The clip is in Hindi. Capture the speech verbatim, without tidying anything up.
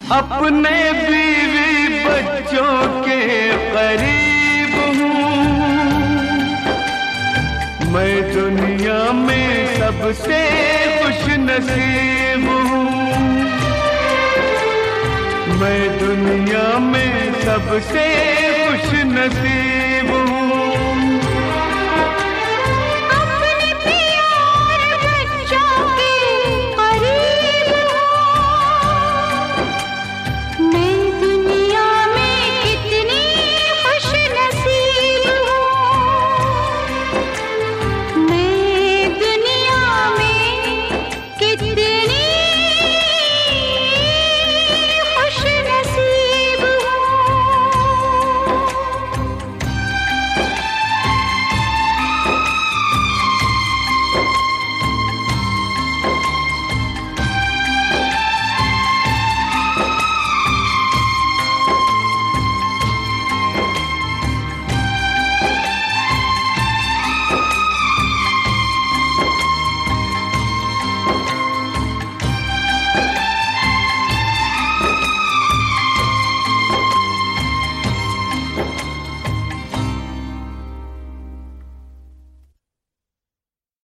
अपने बीवी बच्चों के करीब हूँ। मैं दुनिया में सबसे खुश नसीब हूँ। मैं दुनिया में सबसे खुश नसीब हूँ।